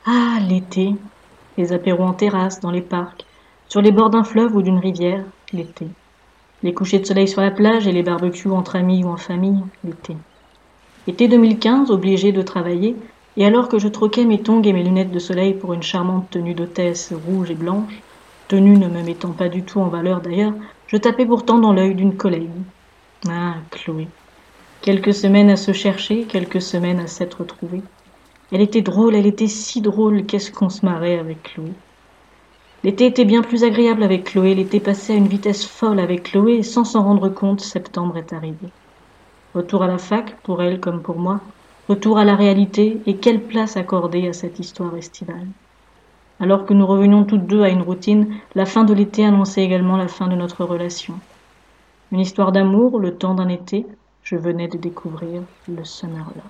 Ah, l'été, les apéros en terrasse, dans les parcs, sur les bords d'un fleuve ou d'une rivière, l'été. Les couchers de soleil sur la plage et les barbecues entre amis ou en famille, l'été. Été 2015, obligé de travailler, et alors que je troquais mes tongs et mes lunettes de soleil pour une charmante tenue d'hôtesse rouge et blanche, tenue ne me mettant pas du tout en valeur d'ailleurs, je tapais pourtant dans l'œil d'une collègue. Ah, Chloé. Quelques semaines à se chercher, quelques semaines à s'être trouvée. Elle était drôle, elle était si drôle, qu'est-ce qu'on se marrait avec Chloé. L'été était bien plus agréable avec Chloé, l'été passait à une vitesse folle avec Chloé, et sans s'en rendre compte, septembre est arrivé. Retour à la fac, pour elle comme pour moi, retour à la réalité, et quelle place accorder à cette histoire estivale. Alors que nous revenions toutes deux à une routine, la fin de l'été annonçait également la fin de notre relation. Une histoire d'amour, le temps d'un été, je venais de découvrir le Summer Love.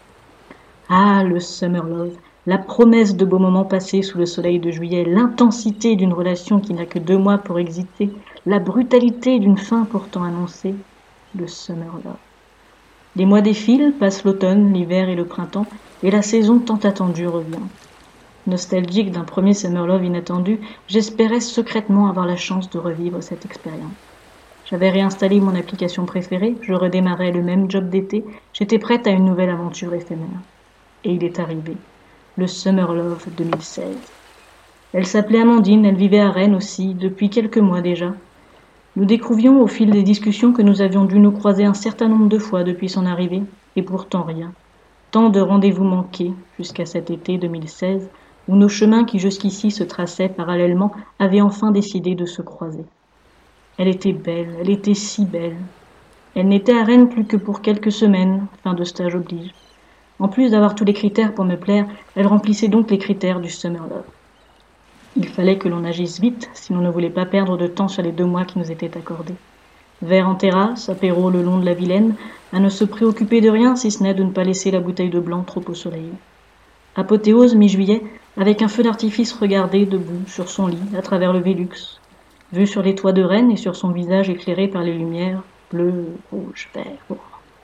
Ah, le Summer Love, la promesse de beaux moments passés sous le soleil de juillet, l'intensité d'une relation qui n'a que 2 mois pour exister, la brutalité d'une fin pourtant annoncée, le Summer Love. Les mois défilent, passent l'automne, l'hiver et le printemps, et la saison tant attendue revient. Nostalgique d'un premier Summer Love inattendu, j'espérais secrètement avoir la chance de revivre cette expérience. J'avais réinstallé mon application préférée, je redémarrais le même job d'été, j'étais prête à une nouvelle aventure éphémère. Et il est arrivé, le Summer Love 2016. Elle s'appelait Amandine, elle vivait à Rennes aussi, depuis quelques mois déjà. Nous découvrions au fil des discussions que nous avions dû nous croiser un certain nombre de fois depuis son arrivée, et pourtant rien. Tant de rendez-vous manqués jusqu'à cet été 2016, où nos chemins qui jusqu'ici se traçaient parallèlement avaient enfin décidé de se croiser. Elle était belle, elle était si belle. Elle n'était à Rennes plus que pour quelques semaines, fin de stage oblige. En plus d'avoir tous les critères pour me plaire, elle remplissait donc les critères du Summer Love. Il fallait que l'on agisse vite si l'on ne voulait pas perdre de temps sur les 2 mois qui nous étaient accordés. Verre en terrasse, apéro le long de la Vilaine, à ne se préoccuper de rien si ce n'est de ne pas laisser la bouteille de blanc trop au soleil. Apothéose mi-juillet, avec un feu d'artifice regardé debout sur son lit à travers le Vélux, vue sur les toits de Rennes et sur son visage éclairé par les lumières bleu, rouge, vert, orange.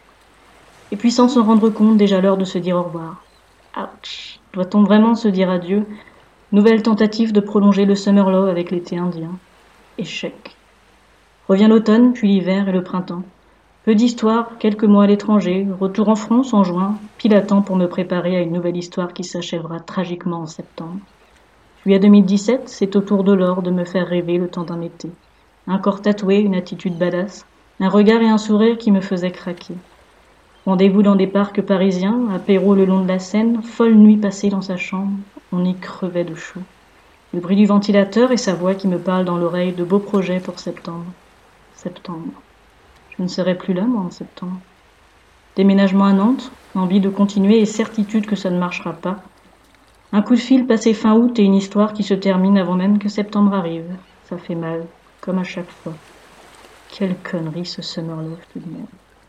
Et puis sans s'en rendre compte, déjà l'heure de se dire au revoir. Ouch! Doit-on vraiment se dire adieu? Nouvelle tentative de prolonger le Summer Love avec l'été indien. Échec. Revient l'automne, puis l'hiver et le printemps. Peu d'histoires, quelques mois à l'étranger, retour en France en juin, pile à temps pour me préparer à une nouvelle histoire qui s'achèvera tragiquement en septembre. Juillet 2017, c'est au tour de l'or de me faire rêver le temps d'un été. Un corps tatoué, une attitude badass, un regard et un sourire qui me faisaient craquer. Rendez-vous dans des parcs parisiens, apéro le long de la Seine, folle nuit passée dans sa chambre, on y crevait de chaud. Le bruit du ventilateur et sa voix qui me parle dans l'oreille de beaux projets pour septembre. Septembre. Je ne serai plus là, moi, en septembre. Déménagement à Nantes, envie de continuer et certitude que ça ne marchera pas. Un coup de fil passé fin août et une histoire qui se termine avant même que septembre arrive. Ça fait mal, comme à chaque fois. Quelle connerie ce Summer Love tout de même.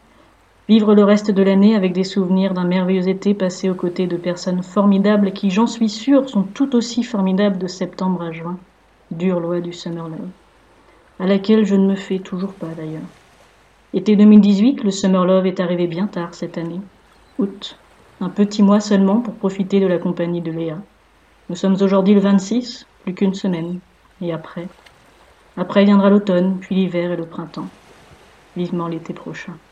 Vivre le reste de l'année avec des souvenirs d'un merveilleux été passé aux côtés de personnes formidables qui, j'en suis sûre, sont tout aussi formidables de septembre à juin. Dure loi du Summer Love. À laquelle je ne me fais toujours pas d'ailleurs. Été 2018, le Summer Love est arrivé bien tard cette année. Août. Un petit mois seulement pour profiter de la compagnie de Léa. Nous sommes aujourd'hui le 26, plus qu'une semaine. Et après viendra l'automne, puis l'hiver et le printemps. Vivement l'été prochain.